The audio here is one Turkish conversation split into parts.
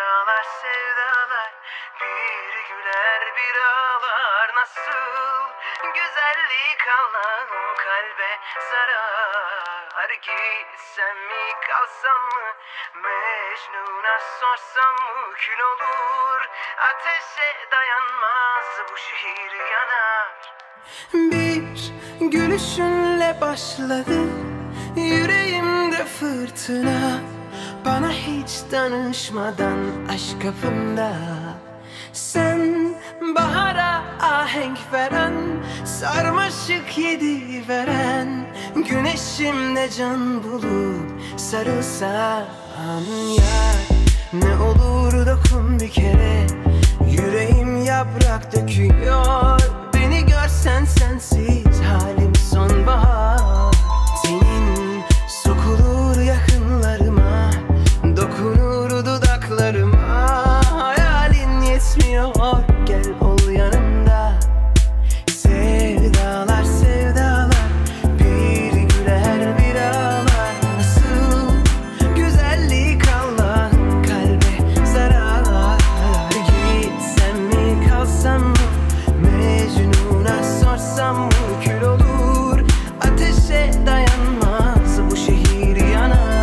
Sevdalar sevdalar, bir güler bir ağlar. Nasıl güzellik Allah'ım kalbe zarar. Gitsem mi kalsam mı, Mecnun'a sorsam mı kül olur. Ateşe dayanmaz bu şehir yanar. Bir gülüşünle başladı yüreğimde fırtına. Bana hiç danışmadan aşk kapımda. Sen bahara ahenk veren, sarmaşık yedi veren, güneşimle can bulup sarılsan yar. Ne olur dokun bir kere, yüreğim yaprak döküyor. Beni görsen sensiz halim sonbahar. Senin sokulur yakınlarıma, dokunur dudaklarıma. Hayalin yetmiyor, gel ol yanımda. Sevdalar sevdalar, bir güler bir ağlar. Nasıl güzellik Allah'ın kalbe zarar. Gitsem mi kalsam mı, Mecnun'a sorsam mı kül olur. Ateşe dayanmaz bu şehir yanar.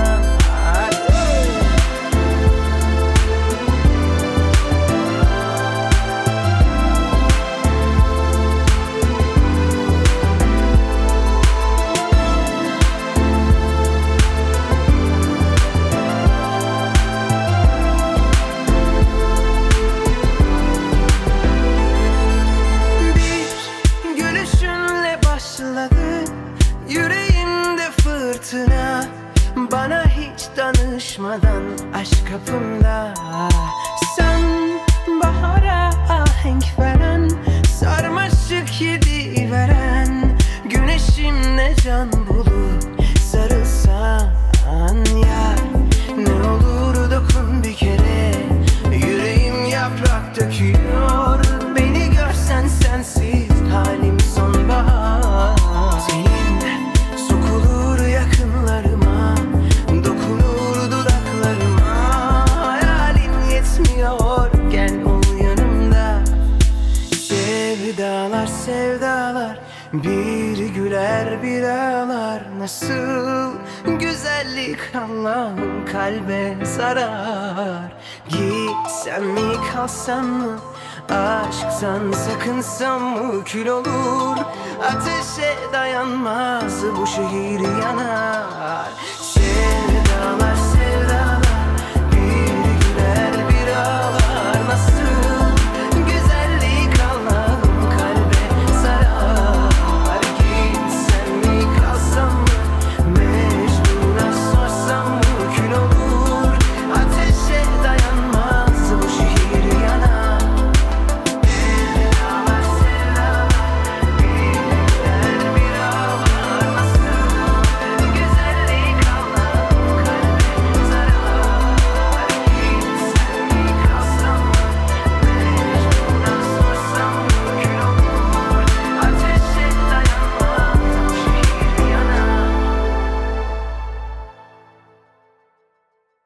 Bir gülüşünle başladı yüreğimde fırtına. Bana hiç danışmadan aşk kapımda. Sen bahara ahenk veren, sarmaşık yedi veren, güneşimle can bulup sarılsan yar. Ne olur dokun bir kere, yüreğim yaprak döküyor. Beni görsen sensiz halim sonbahar. Senin sokulur yakınlarıma, dokunur dudaklarıma. Hayalin yetmiyor, gel ol yanımda. Sevdalar sevdalar, bir güler bir ağlar. Nasıl güzellik Allah'ım kalbe zarar. Gitsem mi kalsam mı, aşktan sakınsam mı kül olur. Ateşe dayanmaz bu şehir yanar.